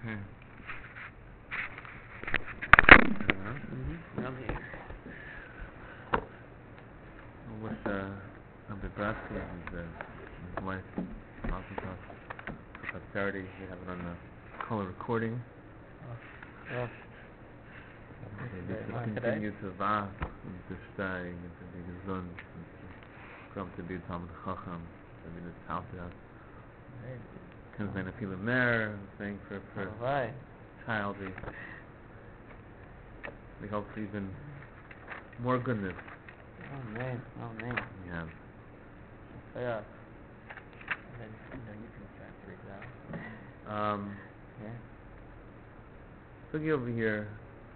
Okay. With Abibrasi and his wife, Malkitos, for posterity, we have it on the color recording. Yes. They continue to vast and to stay and to be gesund and to come to be Talmud Chacham, to be this house. Can say a feeling there, saying for child, we hope for even more goodness. Amen. Yeah. Yeah. And then you can try to freak out. Yeah. Looking over here,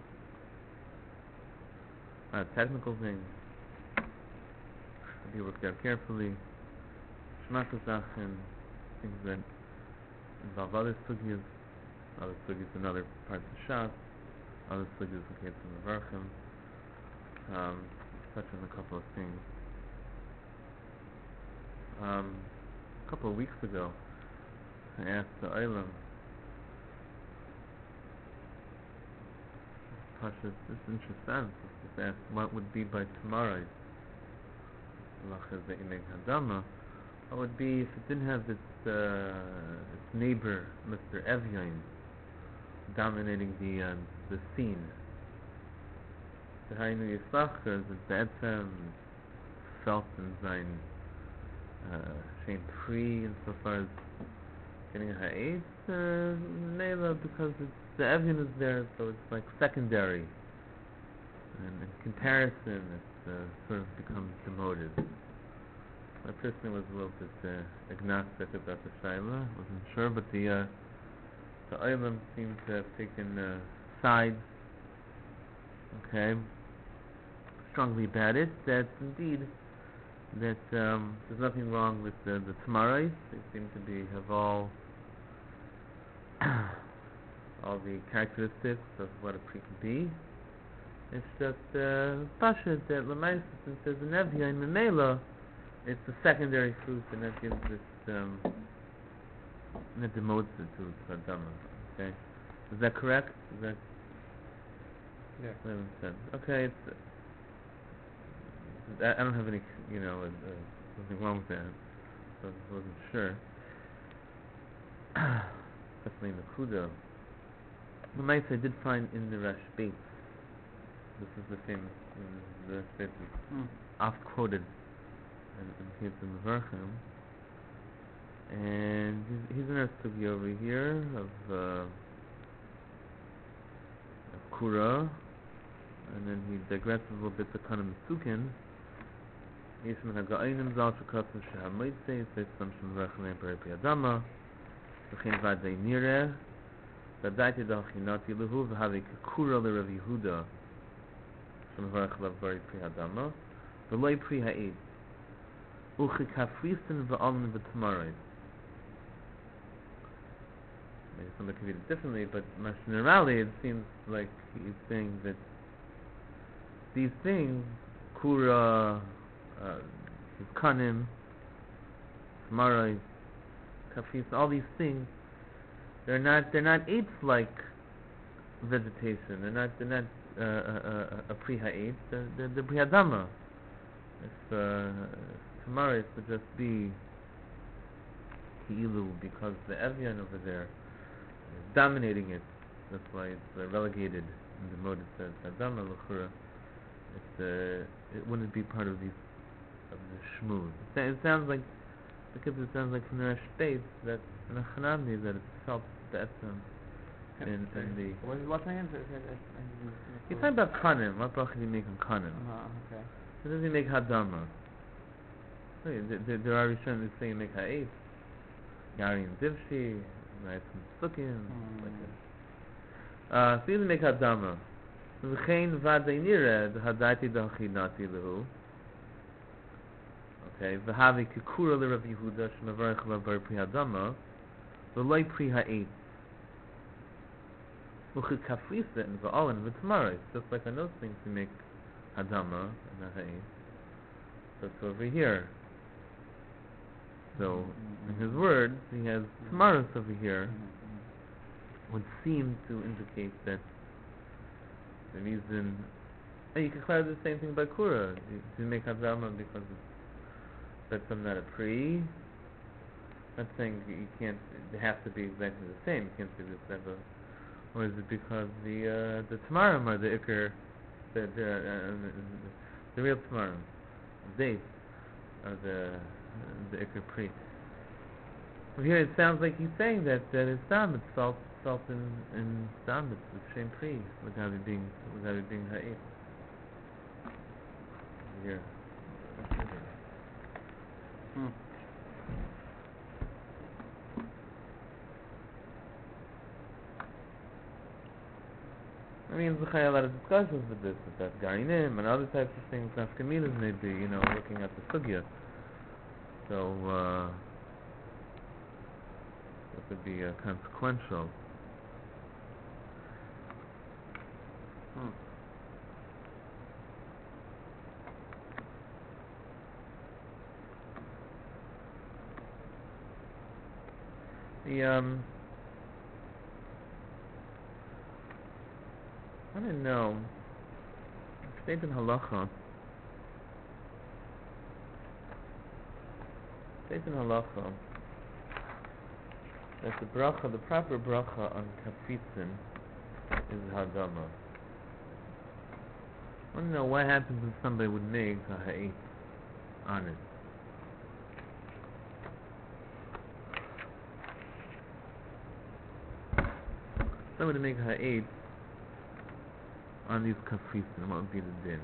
technical things. If you work out carefully, Shmakasachen, things that involve other sugyas in other parts of Shas, other sugyas in case of the Varchim, touch on a couple of things. A couple of weeks ago, I asked the Eilam, Pasha, this interesting sense, just asked what would be by tomorrow, what would be if it didn't have its neighbor, Mr. Evyain, dominating the scene. The Hainu Yisachar is the Be'etzem, felt in sein Shein Pri, insofar as getting a ha'ed, Nela, because the Evyain is there, so it's like secondary. And in comparison, it sort of becomes demoted. I personally was a little bit agnostic about the Shaila, wasn't sure, but the Eilam seemed to have taken sides, strongly about it, that indeed, that there's nothing wrong with the Tamarais. They seem to have all the characteristics of what a pri can be. It's just Pasha that Lamais, since there's an Evya in Memela, it's a secondary fruit, and that gives this, and it demotes it to Adama. Okay, is that correct? Is that? Yeah. Okay, it's. I don't have any, nothing wrong with that. So I wasn't sure. Especially in the Kudo. The nice I did find in the Rashbeit. This is the famous, the Rashbeit is oft quoted in Kids in the Varchim. And he's in our study over here of Kura. And then he digresses a little bit to Kanem Sukin. Yishman HaGa'inim Zal Shukasam Shehamoitse, says some Shemrachim Emperor Piadama, V'chein Vadei Nireh, V'adaiti Da'achinati Lehu, V'havei Kura L'Rav Yehuda, Shemrach L'Vari Piadama, V'loi Pri Ha'id, Uchi Kafrisin V'alin V'tamarais. Maybe somebody could read it differently, but generally it seems like he's saying that these things, Kura, Kanim, Tamarais, Kafis, all these things, they're not apes-like vegetation. They're not a Pri-Ha'id. They're Pri-Adama. If Tamarais would just be Ki'ilu, because the Evyan over there is dominating it. That's why it's relegated and demoted to Adama L'chura. It wouldn't be part of the shmuz. It sounds like, because it sounds like from the Rashbeit that in a Chanamni that it's felt that in the. What's the answer? He's talking about Kanim. What bracha do you make on Kanim? Okay. So does he make Hadama? There are Rishonim that say you make Ha'ef, Yari and Divshi, Nice and Sukim, like that. So you make Hadama. V'chein Vadei Nireh, Hadaiti Da'achinati Lehu. Okay, V'havei Kikura L'Rav Yehuda, Shemavarech L'Var Pri Hadama, V'loi Pri Ha'id. Uchi Kafrisa and V'alin V'tamarais. Just like on those things we make Hadama and Ha'id. So it's over here. So, in his words, he has Tamaris over here. would seem to indicate that the reason. And you can clarify the same thing by Kura. You make Hadama because that's not a pre. Not saying you can't. They have to be exactly the same. You can't say this type of. Or is it because the Tamarim are the Iker, the real Tamarim, days are the Iker pre. Well, here it sounds like he's saying that it's Dam, it's salt in Dam, it's the same pre, without it being Ha'id. Here. I mean, there's a lot of discussions with this, with that Gainim and other types of things, Nafkamilas maybe, looking at the Sugya. So, that would be consequential. I don't know. State in Halacha. That the bracha, the proper bracha on kafitzin is Hadama. I want to know what happens if somebody would make a ha'it on it. Somebody make a ha'it on these kafitzin, what would be the din?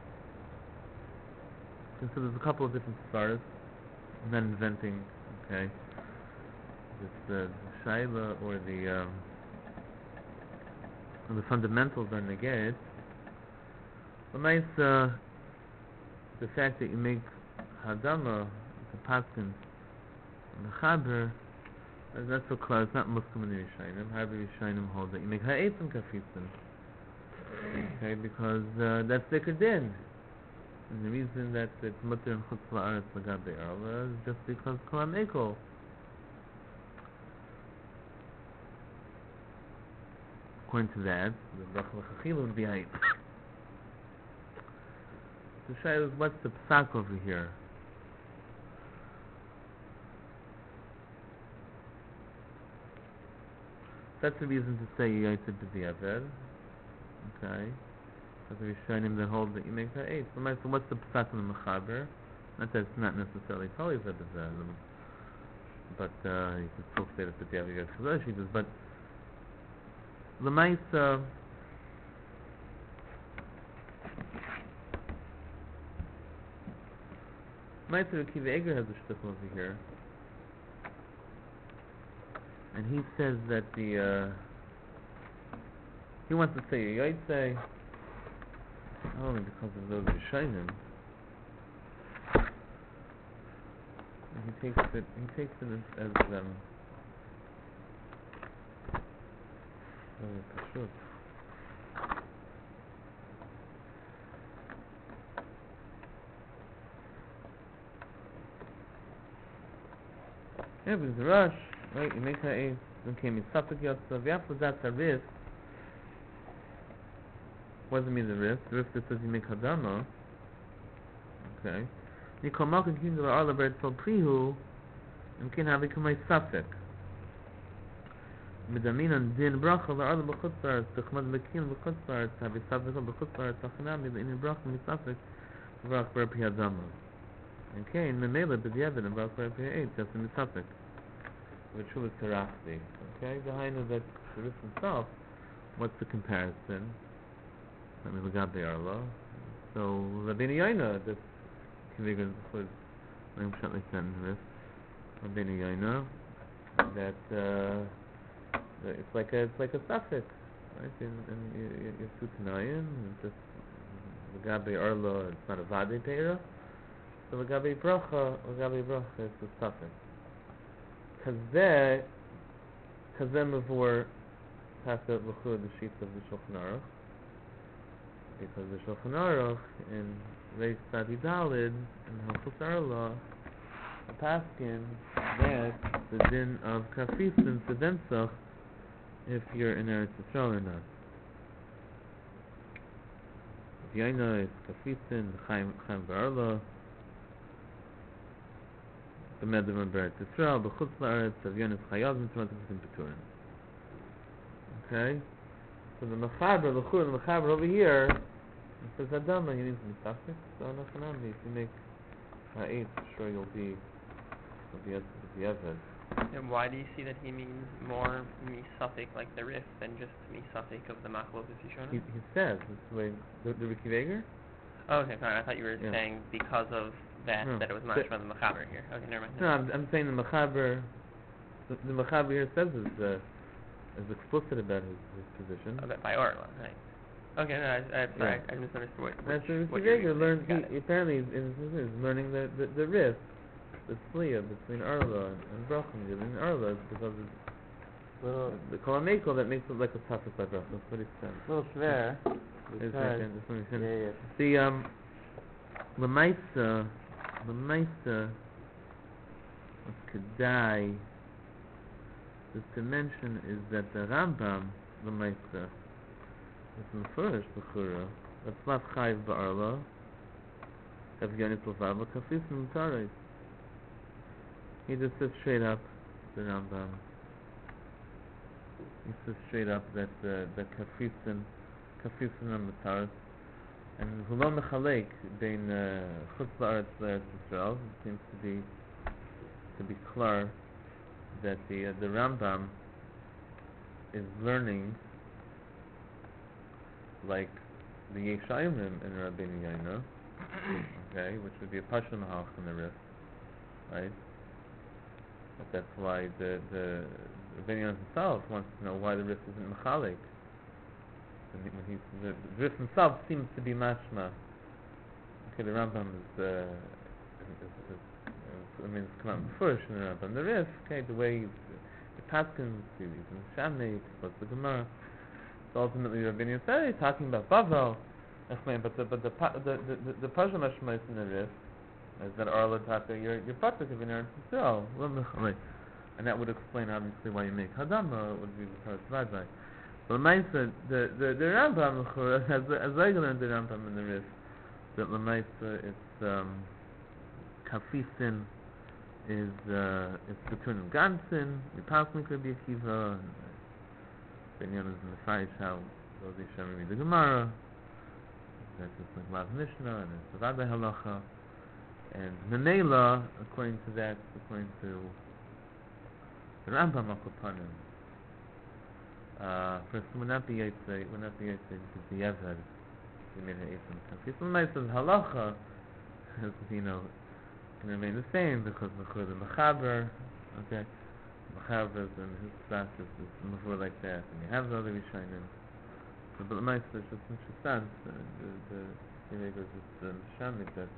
And so there's a couple of different stars. I'm not inventing, okay? It's the shaila or the fundamentals are negate. But nice, the fact that you make hadama, the paskin, the chaber, that's so close. It's not Muslim in the Rishayim. However, Rishayim hold that you make ha'etzim kafitzim. Okay, because that's the din. And the reason that it's mutter and chutz la'aretz l'gabe arla is just because kolam eko. According to that, the bracha l'chachila would be ha'it. The shayla is, what's the psak over here? That's the reason to say yaitid b'diavad. Okay. Because we're showing him the hold that you make the eight. So what's the psak in the mechaber? Not that it's not necessarily totally zebazah, but you can still say that the diavad chazash does. But the mice. Meister Akiva Eger has a shtickle over here, and he says that he wants to say a yaitse only because of those Rishayim. He takes it as pashut. Yeah, but it's a rush, right? You make ha'ez, then came in Safek Yotzav, Yafla that's a risk. What does it mean the risk? The risk that says you make hadama. Okay. You come out and the Arla Bird so Prihu, and can have become a Safek. Midamin and Din Bracha, the Arla B'chutzar, Tuchmad Lekin B'chutzar, have a Safek B'chutzar, Tachanami, the Inni Bracha, Misafek, Vrach Ber Pi Hadama. Okay, in the Mela, B'diavad, and Vrach Ber Pi Ha'ed, just in Misafek. Which was Tarachti. Okay, behind that the risk himself, what's the comparison? I mean, L'gabe Arla. So, Rabbeinu Yaina, that's Kivigan was I'm shortly sending this. Rabbeinu Yaina, that it's like a suffix, right? In Sutanayim, it's just L'gabe Arla, it's not a Vade Peira. So L'gabe Bracha is a suffix. Kazeh Mavur Tasa L'chud the sheets of the Shulchan Aruch. Because the Shulchan Aruch in Reish Tzadi Dalid and Halchus Arla, the Paskin that the din of Kafis and Sedensach if you're in Eretz Yisrael or not. Yaina is Kafisin, Chaim Ba'arla, B'medem B'Eretz Yisrael, B'chutz La'aretz, Avyon is Chayav, Mitzvah Kafisin Peturin. Okay? So the Mechaber, the Chur, the Mechaber over here, it says Adama, you need to be suffix, so Nachanami, if you make Ha'et, sure you'll be Eved. And why do you see that he means more misafik like the Rif than just misafik of the Machlok Yishona? He says, this way, the Ricky Vager? Oh, okay, fine. I thought you were saying because of that, No. that it was mashma the Mechaber here. Okay, never mind. No, I'm saying the Mechaber, the Mechaber here says is explicit about his position. Oh, by Orla, right. Okay, no, sorry, I misunderstood what Ricky what Vager you're learned, saying. he apparently is learning the Rif, the Sliya between Arla and Brachim, and Arla is because of the Kolameko that makes it like a topic by Brachim. That's what he said. A little schwer. The Lemaisa of Kedai, this dimension is that the Rambam Lemaisa is in the first Bechura. That's not Chayiv Ba'arla. Evgenit Levava Kafis Mutaris. He just says straight up, the Rambam. He says straight up that the Kafisin and Mataris, and Hulo Mechalek bein Chutz La'aretz L'Eretz Yisrael. It seems to be clear that the Rambam is learning like the Yeshayimim in Rabbeinu Yaina, okay, which would be a Pashto Mahalch in the Rif, right? But that's why the Rabbeinu himself wants to know why the Rif isn't Mechalik. The Rif himself seems to be mashma. Okay, the Rambam is it's come out first in the Rambam. The Rif, okay, the way the Paskins, he's in Shamnei, plus the Gemara. So ultimately, Rabbeinu said he's talking about Bavel. But the Pasha mashma is in the Rif. Is that Arla Taka, you're Patak of an Eretz Yisrael. And that would explain obviously why you make Hadama, it would be the first Vadai. But Lamaisa, the Rambam, as I learned the Rambam in the Rif, that Lamaisa, it's Kafisin, is between Gansin, the Pasnik Rabbi Akiva, and Benyan is in the Faish, how those Yishem read the Gemara, that's just like Lav Mishnah, and it's the Vadai Halacha. And Menela, according to the Rambam Akopanim, person would not be Yitzay because the Yeved, he made an Eitzim Kafis. When I says Halacha, can remain the same because the Mechaber, okay, Mechaber and his class is more like that, and you have the other Rishonim. But the Mechaber is just interesting. The Yeved is just Shamik that.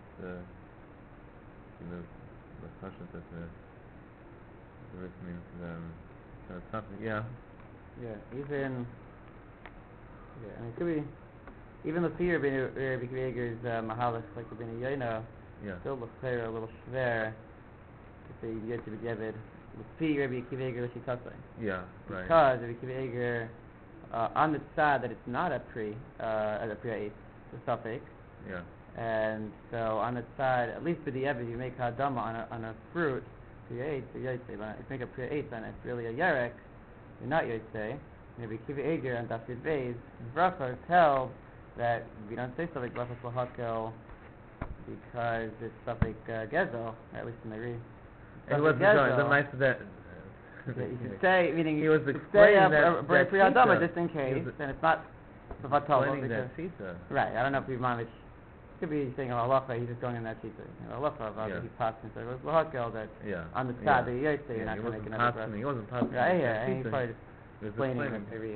The Pasha that the Rif means something. Yeah, even and it could be even the fear of Rabbi Yeager's Mahalach like Rabbeinu Yaina still looks clear a little schwer to say you get to be Yevid with fear Rabbi Yeager L'Shikasai. Yeah, right. Because Rabbi Yeager on the side that it's not a pre as a pre-8, the suffix. Yeah. And so on its side, at least for the Eved, you make Hadama on a fruit, Priya 8, Yotzei. If you make a Priya 8, then it's really a Yerek, you're not Yotzei. Maybe Kiva Eger and Dafid Beis, Bracha is held that we don't say something Bracha Lahakel because it's something Gezel, at least in the Reed. And what's the mice that. You should say, meaning he was you explaining say that Priya Hadama just in case, then it's not explaining that Shita. Right, I don't know if Imamich could be saying halacha, he's just going in that sheet. Halacha, he passed and said, "What's lahakel that on the side that you're saying you're not going to make another bracha." He wasn't passing. Right, and he's probably just explaining maybe.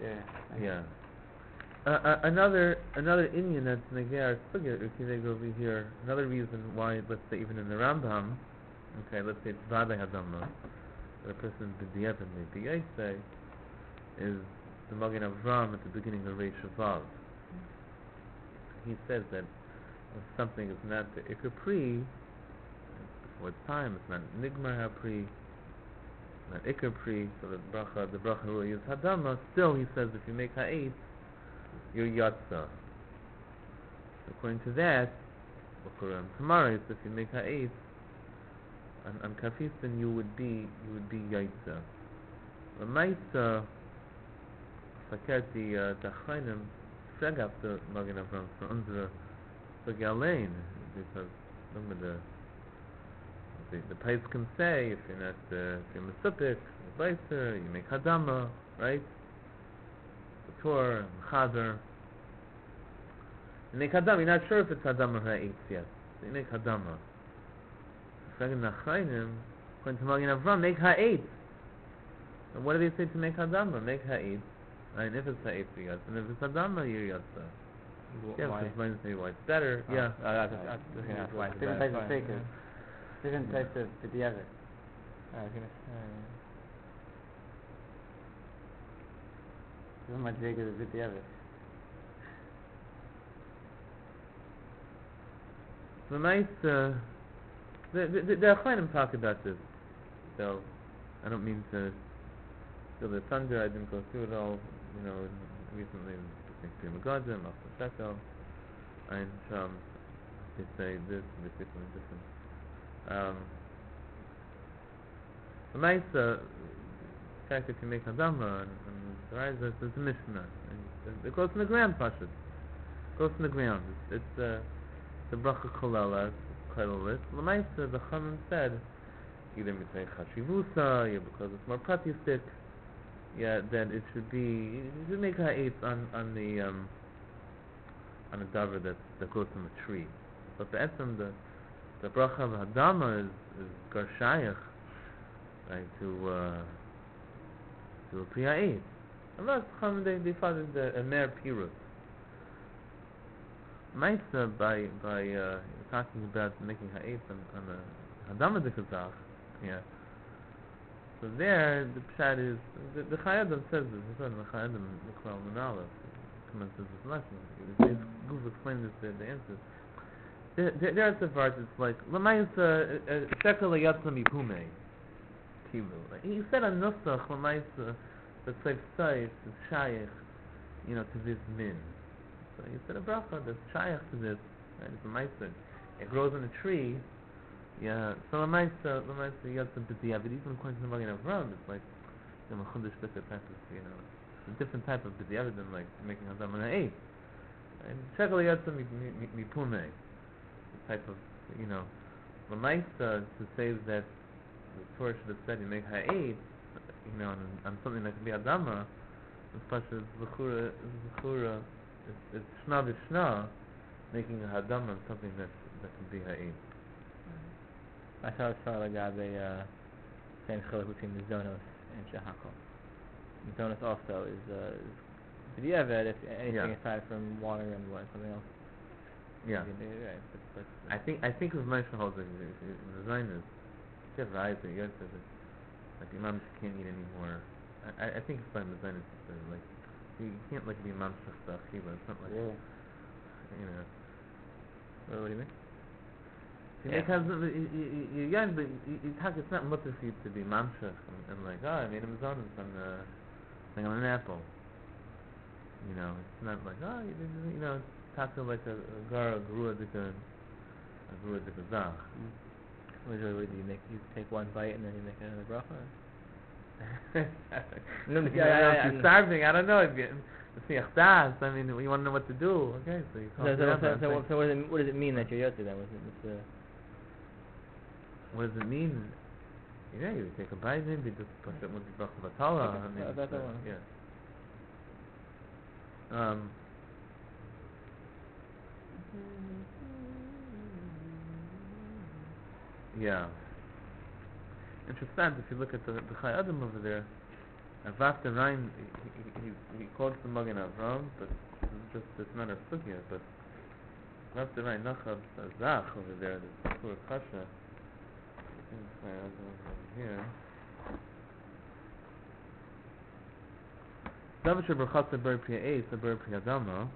Another Indian that's Nagar Sugya over here. Another reason why, let's say even in the Rambam, okay, let's say it's Vadai Hadama, that a person did the Evan maybe say is the Magen Avram at the beginning of Reish Vav. He says that if something is not the Ikar Pri, it's before its time, it's not Nigmar HaPri, not Iker Pri, so the bracha really is Hadama. Still, he says if you make Ha'etz, you're Yatsa. According to that, Tamaris, if you make Ha'etz, on Kafis, then you would be Yaitza. Lamaitza, verkehrt die Achreinim, frag auf der Magen Avram für unsere Sugi allein, because the Pais can say if you're not if you're Mesupik, Beiser, you make Hadama, right? Torah, Chader. You make Hadama, you're not sure if it's Hadama or Ha'etz yet. So you make Hadama. Fragin Nachrainim, according to Magen Avram, make Ha'etz. And what do they say to make Hadama? Make Ha'etz. And if it's Ha'etz, you got. And if it's Hadama, you're Yatsa. Yeah, Why? because mine say why it's better. Yeah. That's why it's Different better. types of shakers. Different types of b'diavad. I was gonna So much shakers is b'diavad. The nice, the Achronim talk about this. So, I don't mean to steal the thunder. I didn't go through it all. Recently, I think Pri Megadim, After Shekel, and they say this, they say something different. The nice fact if you make Hadama and the rise, there's a Mishnah. And it goes in the ground, Pashut. It goes in the ground. It's the bracha kolala, kolalit. L'maisa, the Chachamim said, either mitay chashivusa, yeah, because it's more pratistic, yeah, then it should be, you should make ha'etz on a davar that grows from a tree. But the essence, the bracha of Hadama is garshayach, right, to a pri ha'etz. Unless Chachamim, they found a mer pirut. Maisa by talking about making ha'etz on a Hadama dekazach, yeah. So there, the pshat is the Chayadim says this. He said the Chayadim Niklal Manala commences this lesson. Google explained this the answers. There are some parts. It's like Lamaisa Shekel Yatsa Mipume Kivu. He said a nusach Lamaisa that's like Saif is Shaykh, to this min. So he said a bracha that's Shaykh to this. Right? It's a Maisa. It grows in a tree. Yeah. So Lamaisa Yatsa B'diavad. But even according to the Magen Avram, it's like a Chudash B'diavad type of, it's a different type of B'diavad than like making Hadam on an eight. And Shekel Yatsa Mipume. Type of, Lamaisa to say that the Torah should have said you make ha'etz, on something that could be Adama, especially Zechura, it's Shna V'Shna, making a Hadama on something that can be ha'etz. I saw like a same chiluk between the Zonos and Shehakol. The Zonos also is b'diavad if anything aside from water and something else. Yeah. But I think with Moshe holds the design is you have eyes that you have to like imams can't eat anymore. I think it's by design is like you can't like be imam shachta achila. It's not like What do you mean? Because you're young, but it's not mutter for you to be mamshach and like, I made him zonas on an apple. It's not like, you didn't, talking like a gar grua dika zach. What do you take one bite and then you make another bracha? If you're starving, I don't know. If you're das, I mean, you want to know what to do. Okay, so you call So what does it mean that you're yotzi then? What does it mean? Yeah, you take a bite, maybe just push it with the bracha batala. Yeah. Yeah. Interesting. If you look at the Chai Adam over there, Avaf the Rhein, he quotes the Magen Avram, but it's not a sugya. But Avaf the Rhein Nachab Zach over there, the Kur Kasha. I think Chai Adam over here. Davish Berchatza Ber Pri Eitz, Ber Pri Adama.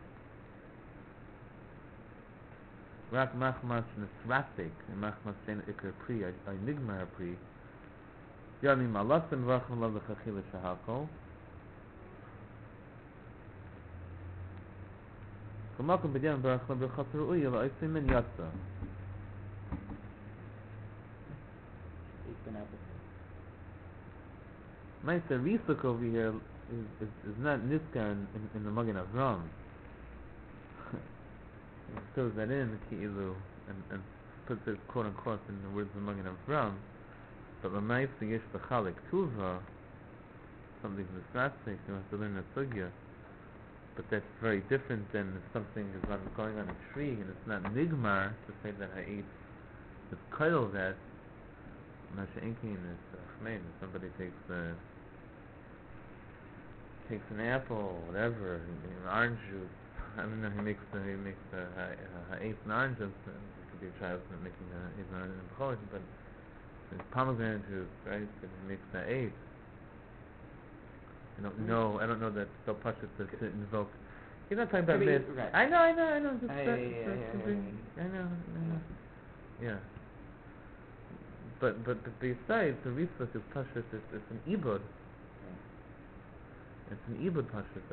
Rak machmas nesratik, and machmas shein ikar pri, I nigmar pri. Yani malasim v'racham lav l'chachila shahakol. Kamakum b'diyan v'racham b'chasar u'ya v'aysim min yatsa. Ma'aser Risuk over here is not Niskar in the Magen Avram. He throws that in, Ki'ilu, and puts it quote unquote in the words of Magen Avram. But Lamaisa Yesh B'chalik Tuva, something from the Sratznik, you have to learn that Sugya. But that's very different than if something is not going on a tree and it's not Nigmar, to say that I ate the Kail that Masha Inkin is Chmein. If somebody takes an apple, whatever, orange juice. I don't know. He makes eighth and orange juice. It could be a child making eighth and orange juice, but it's pomegranate juice, right? And he makes the eighth. I don't know that so Pashut to invoke. He's not talking about this. Right. I know. Just I know. Yeah. But besides the Risuk is Pashut, it's an ibud. It's an ibud pashut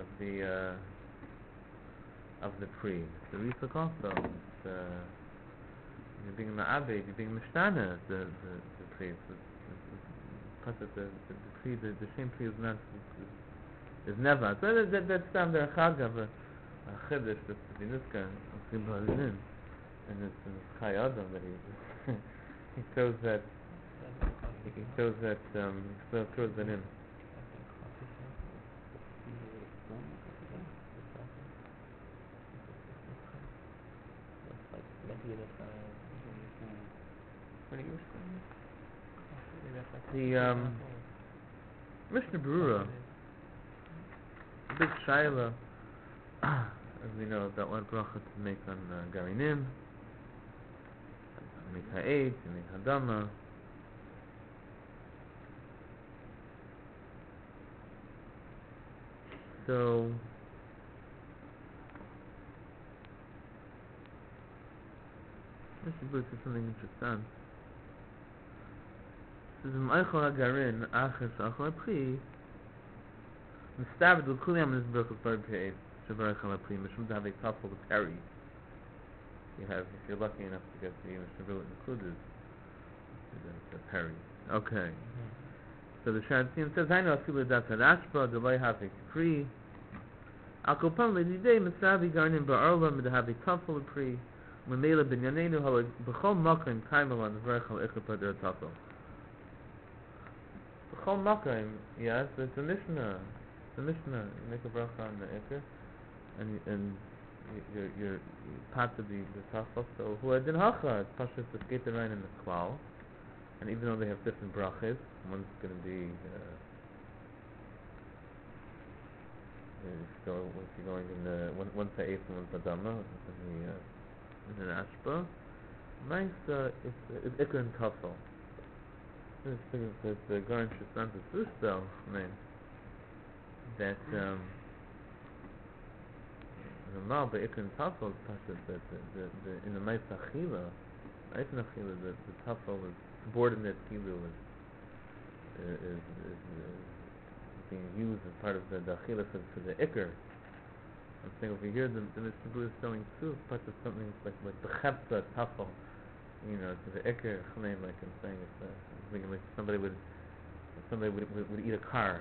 of the tree. The Risuk also. You're being ma'abed, you're being mishtana the tree. Pashut the tree, the same tree is not is never. So that's time there chagav a chiddush that's to be niskar and it's Chai Adam that he shows that he throws that in. The Mishnah Berurah, the big shaila, as we know, about what bracha to make on Garinim, to make Ha'ed, to make Hadama. So Mishnah Berurah says something interesting. This is M'aychol HaGarin, Acher Shachol HaPri, Mistabed L'Kuliyam in this book of Bar Pe'ed, Shavarach HaPri, Mishum D'Havei Tafel L'Peri. If you're lucky enough to get the Mishnah Berurah included, the Peri. Okay. So the Sharatzian says, I know Afilu Dat HaRashba, D'Loi Havei Pri, Akopan L'Nidei Misavi Garnim Ba'arla, Mid'Havei Tafel L'Pri, M'Meila B'Nyanenu Ha'la B'chol Makrim Kaimalan D'Varach HaL'Ichapa Der Tafel. B'chol Makrim, yes, it's a Mishnah. You make a bracha on the Iker, and you're part of the Tafel. So who had in Hacha, it's Pashut to skate around in the Klal. And even though they have different brachas, one's going to be if you're going in the one's the eighth and one's the dama in the ashba. Nice, it's Iker and Tafel. This thing is that the Garan Shusant is Sushbel, that the Mal by Iker and Tafel is Pashut that the in the Ma'is Achila, the Tafel is subordinate kilu is being used as part of the achila for the ikr. I'm saying over here the Mishnah Berurah is showing too part of something like the chepta tafel, to the ikr chleim, like I'm saying, it's thinking like somebody would eat a car,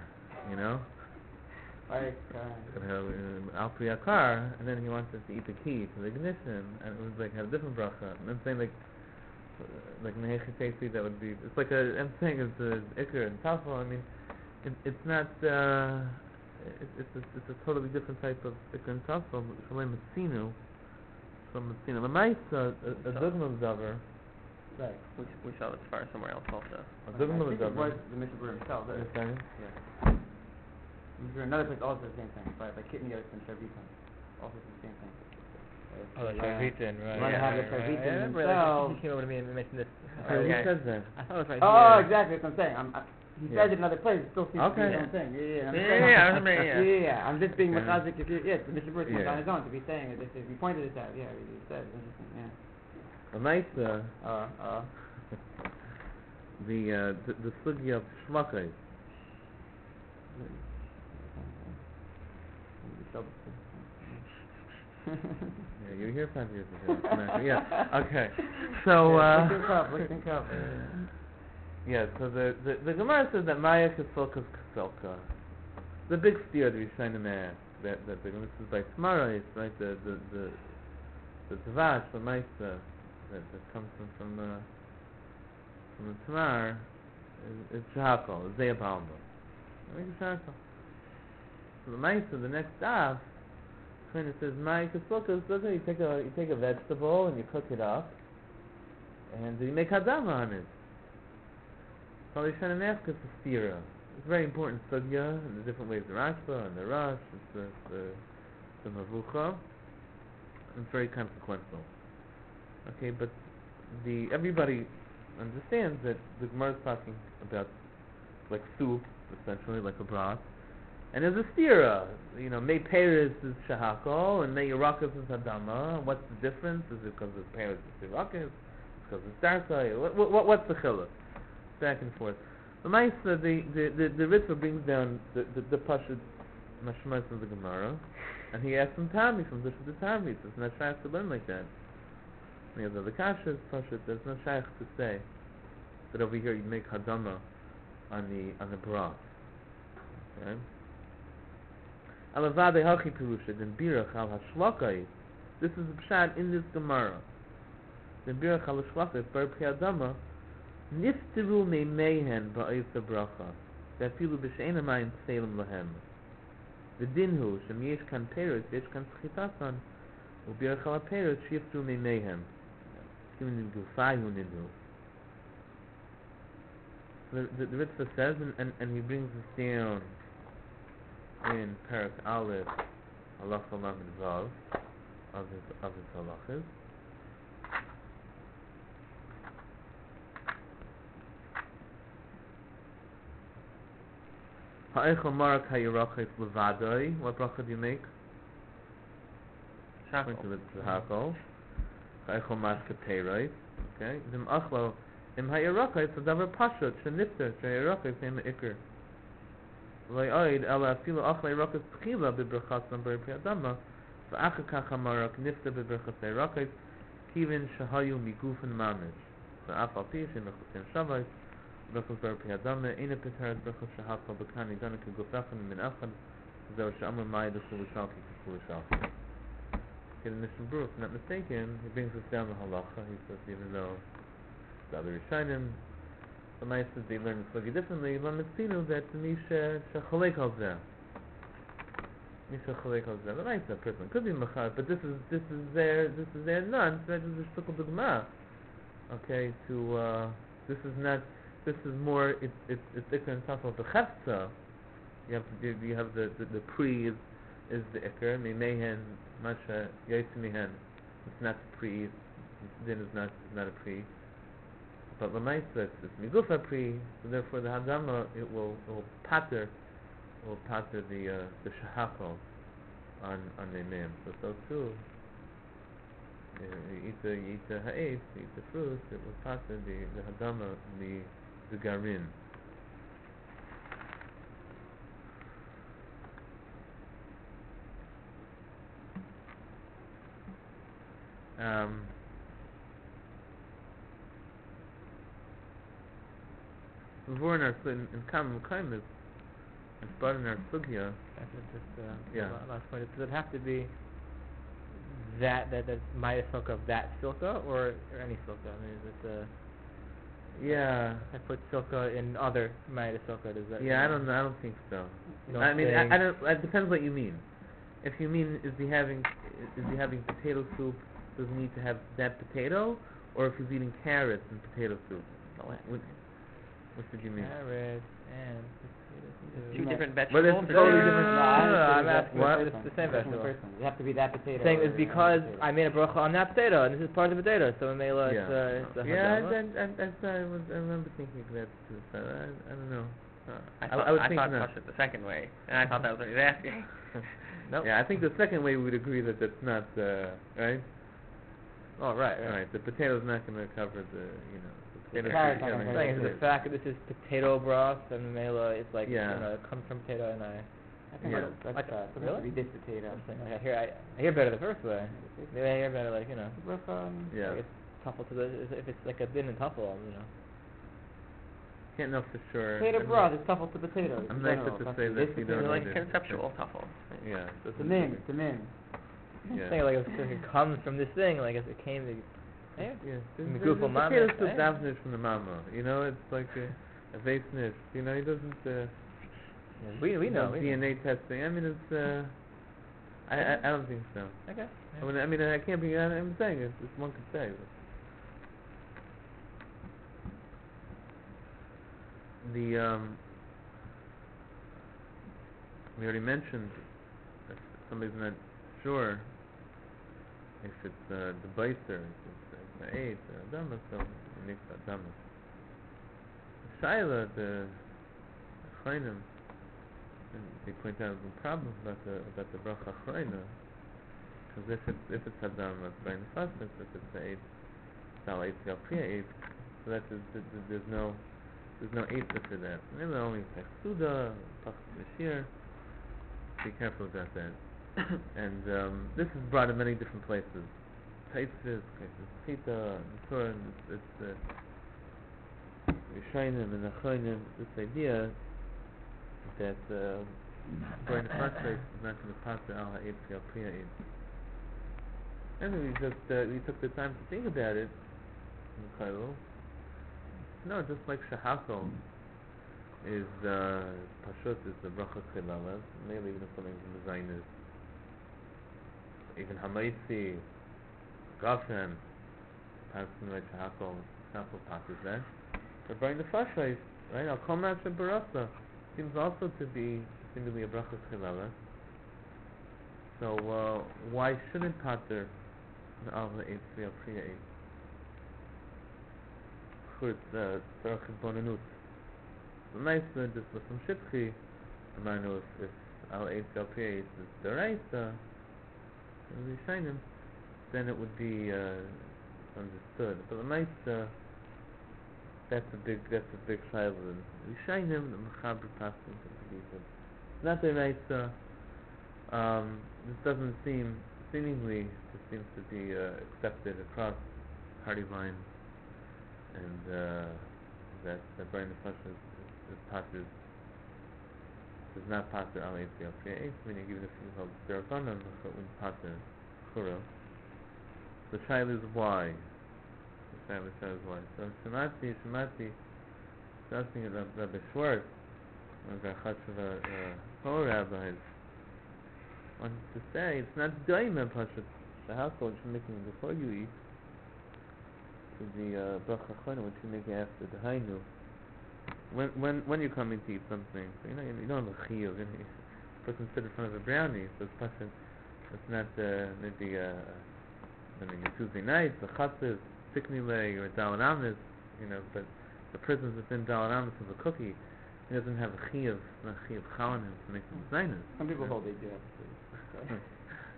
Alpri a car, and then he wanted to eat the key to the ignition, and it was like had a different bracha. And I'm saying like Nehechetesi, that would be. It's like I'm saying it's Iker and Tafel. I mean, it's not. It's a totally different type of Iker and Tafel. Shalem Mitzinu, from Mitzinu. Lamaisa, a Dugma Davar. Right. We saw this far somewhere else also. A Dugma I think it Davar. was the Mishnah Berurah himself. Yeah. Another place also the same thing, but like Kitniyos and Sharvitan, also the same thing. Oh, the Sharvitan, right. You want to have the Sharvitan himself. He came over to me and mentioned this. Who says that? I thought it was right Oh, here. exactly. That's what I'm saying. He says it in another place. It still seems to be the same thing. Yeah. I'm just being machazik. It's the Mishnah Berurah on his own to be saying it. If you pointed this out, he said it's interesting. Yeah. A nice. the sugya of shvakai. Yeah, you were here 5 years ago. Yeah. Okay. So. Looking cup. Yeah. So the Gemara says that Maya Kesilka Kesilka. The big steer that we're trying to ask that this is by Tmarais, right? The Tavash, the Maisa that comes from the Tamar is Shahakol, is Zeyabalma. Shahakol. So the Maisa, the next daf, when it says Maya Kesilka Kesilka, you take a vegetable and you cook it up, and you make hadama on it. So they're trying to ask us the stira. It's a very important sugya in the different ways, the Rashba and the Rosh, it's the Mavucha. It's very consequential. Okay, but everybody understands that the Gemara is talking about like soup, essentially, like a broth. And there's a stira, May Paris is Shahakol and May Yerakas is Hadama. What's the difference? Is it because it's Paris is Yerakas? Because it's Darsai? What's the chiluk? Back and forth. The Maisa, the Ritva brings down the Pashut Mashmas of the Gemara, and he asks from Tami, from the Tami. It's not shaykh to learn like that. The other Kashas, Pashut, there's no shaykh to say that over here you make Hadama on the broth. Okay? Alavade Hachi Pirusha, then Birach al Hashwakai. This is the pshat in this Gemara. Then Birach al Hashwakai, Bar Priyadama. Niftiru me mehen ba'aysa bracha. Ve'afilu b'she'ena mayim tselim lahem. The din hu shem yesh kan peretz, yesh kan tzchitasan, u'birach ala peretz shiftu me mehem. Even in gufayu nidu. The Ritva says, and he brings this down in Parak Aleph, Halacha Lamed Vav, of his halachas. Ha'echel marak ha'yirachis levadoi. What bracha do you make? Shakol. According to the Hakol. Ha'echel marak kateiroi. Okay. Zim achlo. Im ha'yirachis adavar pashut shenifter she'yirachis hem ikr. V'ayid ala afilu achlei yirachis tchila b'brachas nambar piyadama. V'acha kach ha'marak nifter b'brachas ha'yirachis kivin shahayu migufin mamish. V'af al pi she'mechutin shavais. Brachos bar piyadama, ina pitarat brachos shahakal b'kani dana k'gufachan min achad zeh she'amar mai d'chul shalki k'chul shalki. Okay, the Mishnah Berurah, if I'm not mistaken, he brings us down the halacha. He says even though the other Rishonim, the Maaseh they learn the sugi differently, Lamitzinu that Misha shachalek al zeh. Misha chalek al zeh. The Maaseh person could be machar, but this is their none. So that is the shtukul dugma. Okay, this is not. This is more. It's ikar on top of the chefza. You have the pre is the ikar. Mehen masha yaitimihen. It's not the pre. Then is not a pre. But l'maisa it's migufa pre. So therefore the hadama it will pater the shahakol on the mem. So too. You eat the ha'etz, you eat the fruit. It will pater the hadama the garin. Before in common kindness, as part in our sugya. Last point. Does it have to be that's Maya silka of that silka or any silka? I mean, is it Yeah. I put silka in other Maya silka. Does that? Yeah, I don't think so. I mean, I don't. It depends what you mean. If you mean is he having potato soup? Does he need to have that potato, or if he's eating carrots and potato soup? What did you mean? Carrots and potato soup. Two different vegetables. But it's totally different. I'm asking what? It's the same vegetable. You have to be that potato. Saying or is because potato. I made a bracha on that potato, and this is part of the potato, so Mela Yeah. it's a Yeah, hadama. I remember thinking that too. So I don't know. I would think thought not. touch it the second way, and I thought that was what he was asking. Nope. Yeah, I think the second way we would agree that that's not right. Oh right. Right. The potato's not going to cover the Potato carrots soup, on yeah, it. Saying is the fact that this is potato broth and mela, it's like Yeah. it comes from potato, and I I think Yeah. that's supposed to Really? be this potato. like, I hear better the first way. Maybe I hear better like Look, Yeah. like it's tuffle to the if it's like a din and tuffle, Can't know for sure. potato I'm broth not- is tuffle to potatoes. I'm in nicer general. to That's say the that this you potato. don't know like this. conceptual tuffle. Yeah. it The doesn't min, really- the min. Yeah. saying like it comes from this thing, like if it came to Yeah. In the The goof of mama, potato soup eh? davnish from the mama. It's like a vaseness. He doesn't. we know. DNA testing. I mean, it's. I don't think so. Okay. I mean, I can't be. I'm saying it's one could say. The we already mentioned if somebody's not sure if it's the biter, if it's the eight or adama, so it makes adama. Shaila, the chayim, and they point out the problem about the bracha chayna, because if it's adama, it's going to fastness. If it's the eight, it's al eight gal priya eight, so that there's no eitzah for that. Maybe only Suda, Mashir. Be careful about that. And this is brought in many different places. Taitzis, Pita, the Torah, it's Yishainim and Achainim. This idea that during the first place is not going to pass the Al Ha'etz Gal Priya Eid. And we took the time to think about it in the Kailo. No, just like Shahakol is Pashut is the Bracha Chilalev, maybe even something from the Zainis. Even Hamaitzi, Gafen, passing like Shahakol, Shahakol passes that. But by the Fashais, right, Al Komatch and Barasa seems also to be seemingly a Bracha Chilalev. So why shouldn't Pater the Al Ha'etz Gal Priya Eid? It's Tzarach Bonanut. The nice one just with some Shitchi, I know if Al Eitz Gal Priya is the Raisa, and we shine him, then it would be understood. But the nice, that's a big child. We shine him, the Mechaber passing to be good. Not the Raisa. This doesn't seemingly, this seems to be accepted across party lines. And that the brain of Pasha is pater, does not pater al Eitz Gal Priya Eitz, meaning even if you hold Zerabanan, it wouldn't pater Chura. The child is why. The child is why. So Shemati, asking Rabbi Schwartz, one of our Chashava Torah rabbis, wanted to say it's not Daima Pasha, the household you're making before you eat. To the bracha chayna, which you make after the hainu. When you're coming to eat something, so you don't have a chiyuv. A person sit in front of a brownie, so it's not maybe a Tuesday night, a chatzis, tiknile, or a dalar amis, but the person's within dalar amis of a cookie. He doesn't have a chiyuv, not a chiyuv chalan him to make some zainas. Some people hold they do have to.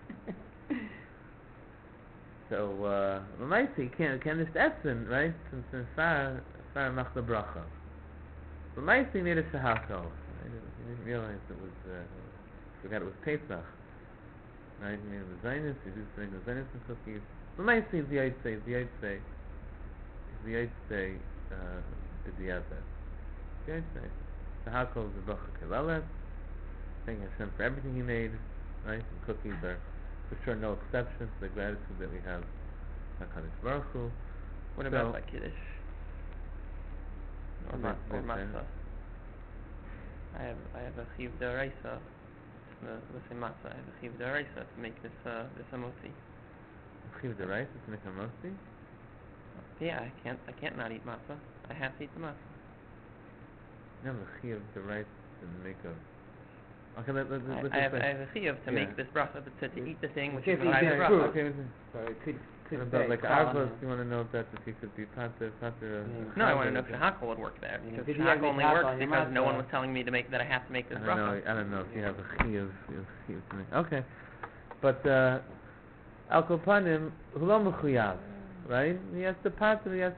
So, Lamaisi can't just essen, right? Since far mach the bracha. Lamaisi made a shahakol. He didn't realize it was, forgot it was Pesach. Right? He made it Zainis, he did something with Zainis and cookies. Lamaisi is the Yitzay, the Yitzay, the Yaveh. The Yitzay. Shahakol is the bracha kelalet. Thanking Hashem for everything he made, right? And cookies are for sure no exception to the gratitude that we have HaKadosh Baruch Hu. What about like Kiddush? Or matzah? I have a chiv d'oraisa. Let's say matzah. I have a chiv d'oraisa to make this amotzi. Chiv d'oraisa to make a motzi? Yeah, I can't not eat matzah. I have to eat the matzah. You have a chiv d'oraisa to make a. Okay, let's I have a chiyuv to make this bracha, to eat the thing which is Okay, the yeah, bracha. Okay, So it could about say like Kala Arvos, now. you want to know if he could be pater. No, I want to know if shahakol would work there, Yeah, because did you have shahakol the only shahakol works on your because no one matzah? was telling me that I have to make this I bracha. don't know if you have a chiyuv to make. Okay, but Al Kopanim, Hulo Mechuyav. right? He has to pater is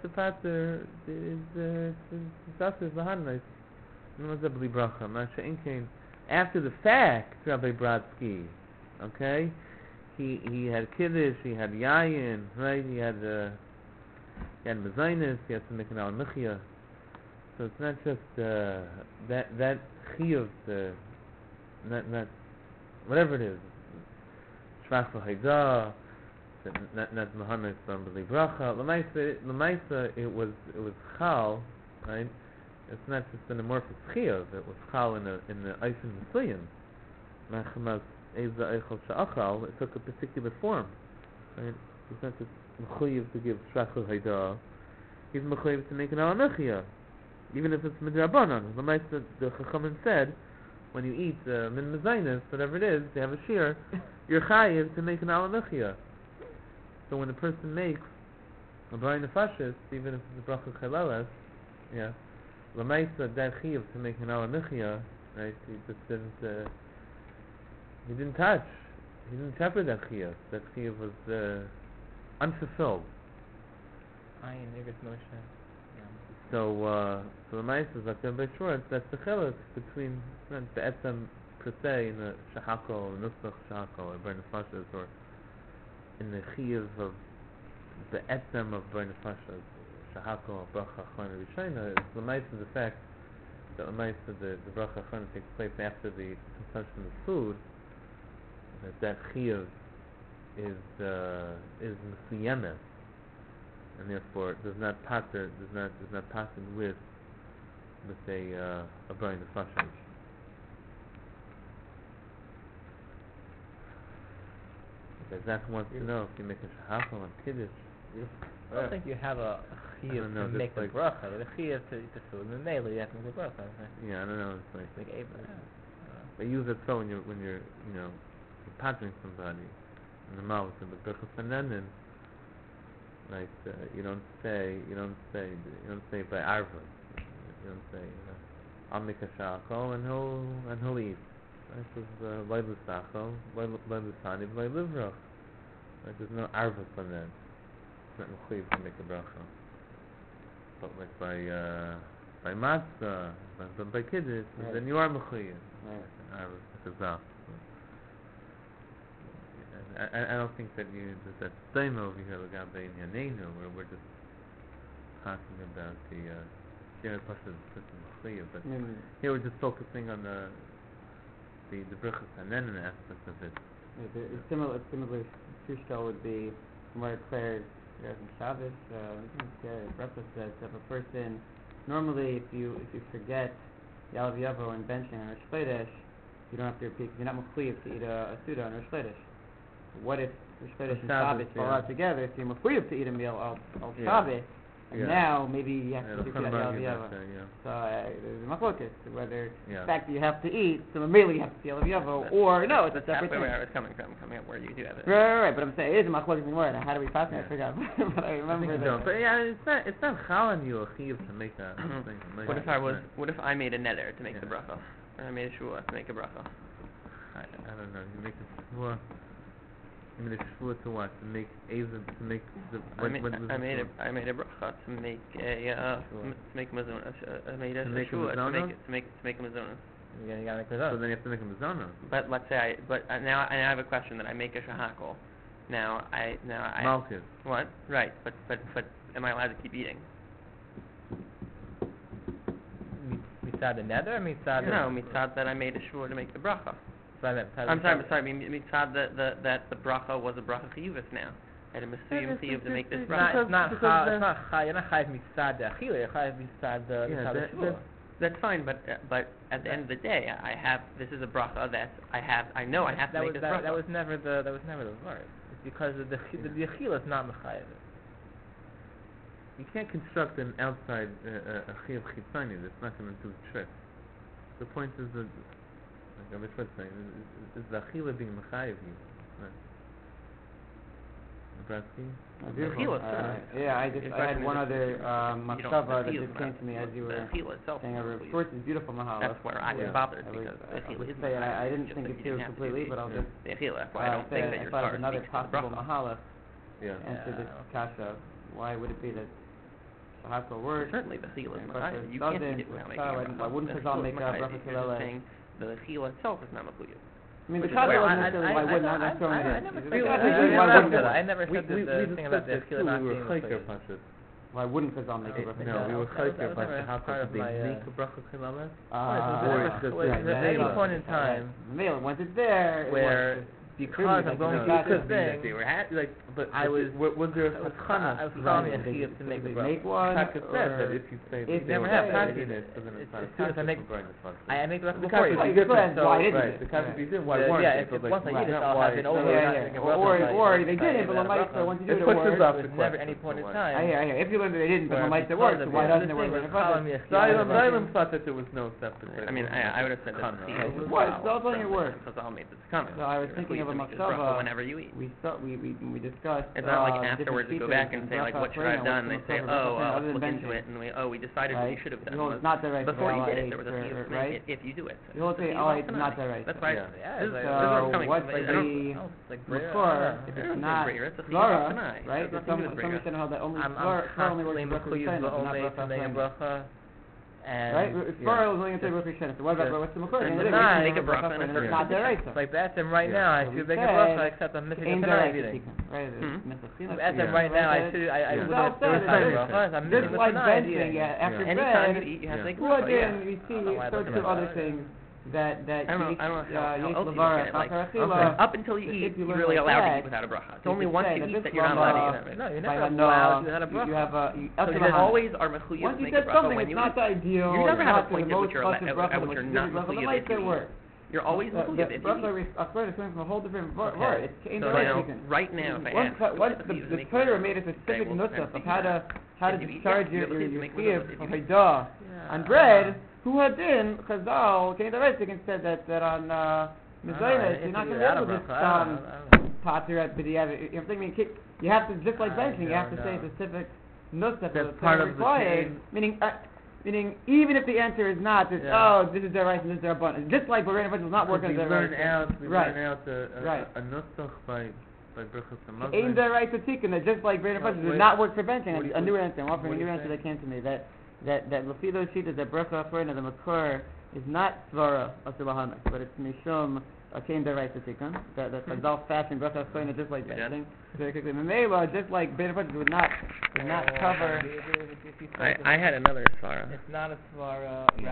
lahanais. No one's able to bracha. Masha inkein. After the fact, Rabbi Brodsky, okay, he had kiddush, he had yayin, right? He had mezainis, he had to make an al michya. So it's not just that chiyuv, not whatever it is, shvach v'haidah, not Muhammad from B'li Bracha. L'maisa, it was chal, right? It's not just an amorphous chiyuv. It was chal in the eisen mesuyim. Machamas eza eichel sha'achal. It took a particular form, right? It's not just mechuyev to give shvach v'haidah. He's mechuyev to make an al-mechiyah, even if it's midrabanan. L'maisa, the Chachamim said, when you eat min mezainis, whatever it is, they have a shear, you're chayiv to make an al-mechiyah. So when a person makes a brain nefashis, even if it's a bracha chaleles, yeah, l'maisa that chiyuv to make an ala michya, right? He just didn't. He didn't touch. He didn't shepherd that chiyuv. That chiyuv was unfulfilled. Ayin Niggas Moshe. So l'maisa is like by short. That's the chiluk between the etzem per se in the shahakol, nusach shahakol, or brain nefashis, or in the chiyuv of the etzem of brain nefashas, shahakol, bracha achron rishayna, is l'maisa the fact that l'maisa the bracha achron takes place after the consumption of food. That chiyuv is mesuyemes, and therefore does not pater with a brain nefashas. Zach wants to know if you make a shahakol on kiddush. I don't think you have a chiyuv to make the bracha. The chiyuv to food, and then you have to make the bracha. Yeah, I don't know. It's like Abraham. they use it so when you're you're patering somebody in the mouth and the bracha fanenin. Like you don't say by arva. You don't say I'll make a shahakol and he'll eat. This is Leilu Sachel, Leilu Sani, Leilu Livrach. Right? There's no arva on that. It's not mechuyev to make a bracha. But like by matzah, by kiddush, Right. then you are mechuyev. Right. Arva, it's a zaf. I don't think that there's that same over here, Lagabe in Yanenu, where we're just talking about the Shira Pasha mechuyev. But here we're just focusing on the brichas hanenin aspect of it. Similar Tushka would be more declared in Shabbos. Breakfast says if a person normally if you forget Yalav Yavo and benching on Rosh Chodesh, you don't have to repeat. You're not mechuyev to eat a suda on Rosh Chodesh. What if Rosh Chodesh and Shabbos fall out together? So you're mechuyev to eat a meal al Shabbos. And now maybe you have to do that Yalav Yavo. So there's a machlokas whether the fact that you have to eat, so immediately you have to see Yalav Yavo, or no, it's a separate thing. Where I was coming up where you do have it. Right. But I'm saying it is a machlokas in word. How do we pass it? I forgot. But I remember that. But it's not chal on you a chiyuv to make that thing. What if I made a neder to make the bracha, or I made a shua to make a bracha? I don't know. You make a shua. You made a shua to what? To make the. I made a bracha to make mazonas. I made a shua to make a mazonas. You gotta make mazonas. So then you have to make a mazonas. But let's say now I have a question that I make a shahakol. Now I Malchus. What? Right. But am I allowed to keep eating? Mitzad the nether, or mitzad? No, mitzad that I made a shua to make the bracha. I'm sorry. Mitzad that the bracha was a bracha chiyuvus now. I had a mesuyim chiyuv to make this bracha. It's not chai. You're not chai mitzad the achila. You're chai mitzad the shua. That's fine, but at the end of the day, this is a bracha that I know I have to make this bracha. That was never the word. It's because the achila is not mechayev. You can't construct an outside a chiyuv chitzani that's not going to do the trick. The point is that, like I was saying, is the achila being mechayev you, right? Nebraski? I had one other machshava that just came to me as you were saying. Of course, it's beautiful mahalach. That's where I was bothered because the achila is mechayev. I didn't think it through completely, but I'll just the achila. I don't think that you're another possible mahalach. Yeah. Answer this kasha. why would it be that Shahakol works? Certainly the chila is and not. Bracha You can't doesn't, eat it without or making a Chazal, bracha. why wouldn't The Chazal chila make is a machayv. bracha You're just Kilala? saying the chila itself is not machuyah. I mean, the Which is Chazal why wasn't necessarily why wouldn't, I'm not showing I it. never It's said just- that. it's just I why never wouldn't said that. it? I never said that the thing about the chila not we being were chayker machuyah. pashut. Why wouldn't Chazal make a Okay, bracha No, Kilala? we were that was chayker never pashut. How part of could they my, make a bracha kilala? Or it's just at any right. point in time Mele, once it's there, it where works. because I'm going No, through it this could thing, They were but I was- was there I was a chana? I was Right, calling me a they chiyuv to make the they bracha. make one, Taka said that or if you say if that you they never were have not practice, in it, so then it's not as soon as I make- burn I make the bracha the before you. Catholics Right, did different. so, Why didn't right, it? the Catholics Right. did, why Yeah, weren't yeah, they? if So once I like, eat it, not I'll why- have it over. Yeah, not yeah. making a bracha, Or like, they if I didn't, eat but it, Lamait, bracha. so once you do It the pushes word, up There the was never question. any point in So time. I hear. If you learn that they didn't, but where Lamait, it because works. of So why it, doesn't this it thing work? was calling me a Zaylim chiyuv. thought that there was no separate. I mean, I would have said that Chana. the chila was What? valid It's all telling you from work. the Chazal made this comment. So I was You're thinking of a free to make this machshava. bracha whenever you eat. We discussed. It's not like different afterwards we go features back and say like, bracha what should I have Frena, done? what's They say, the machshava oh, bracha let's other than look into benching, it, and we decided what right? you should have done You hold was it's not the right before you for did it, Allah there was a or- chiyuv or- to make right? it if you do it. So You hold it's a say, chiyuv oh, of it's not the Tanai. right. That's why. Yeah. Yeah, This it's like, is where I'm So coming what's from. like I don't- the oh, it's like Makor, Bria. if I it's don't not think it's a chiyuv of Flora, Tanai. It right? has There's nothing to do some with Bria. understand how that only I'm Flora only constantly works with mechuyuv Bracha Shena, only not to Bracha make a Shena. bracha, and Right? Flora is only going to say just- Bracha Shena. So what about just- what's the Makor? and They the make nine- make a bracha and a It's certain not their condition. right. like that's him right Yeah. now. I So we should make a said bracha except I'm missing Ain't the their Tanai right to eating. take right? Hmm? As Yeah. of right now, I Right. should. I Yeah. would Well have said, those times it's brachas. I'm Just missing the like Tanai benching, eating. yeah, after Anytime you bed, eat, you have to Yeah. make a well, bracha. again, Yeah. we see I don't know why I sorts look of at other that. things that I don't know yesh how else you Yesh look Lavara, at it. Like, Chachar up until you if eat, you you're learn really like allowed to that, eat without a bracha. It's you only could once say you that eat this that you're not allowed to eat without a bracha. No, you're by never the allowed no, to have a bracha. you have a So you always are mechuyev once to you make a said bracha something, when it's you not eat. the ideal. You never it's have a not the point at most which you're blessed at bracha, which the you're most not specific level. The mechuyev might if say you work. You're always The mechuyev if you bracha eat. is coming from a whole different word. Okay. It's in So the right now, chicken. right now, if I Once ask, once what the is the making Torah bracha? made a Okay, specific well, nusach then of how to If you eat, discharge yeah, you your have to make chiyuv mitzvahs if for you eat. haidah Yeah. on bread. Who had been Chazal? Okay, the right chicken said that on Mizaynes, you're not going to be able to just pater at b'diavad. You're thinking you have to just like benching. You have to say specific nusach That's that's part of the required. chain. Meaning, even if the answer is not, it's, Yeah. oh, this is their right and this is their abundance. Just like B'rein does not work as we their learn right. out. We Right. learn out Right. a nusach by Berachos Ain't Hamazon. their right to tikkun, that just like B'rein Well, does wait. not work for benching. What do you- A new answer. I'm offering what a do new you answer say? that came to me. That Lefi those sheet is that Bracha Afreina, the Makor, is not Svara Asur Lahamek, but it's Mishum came their right to tikkun. That Chazal fashioned Bracha Afreina just like You done? benching. Very quickly. Memela, just like B'rein would not cover. I had another svara. It's not a svara.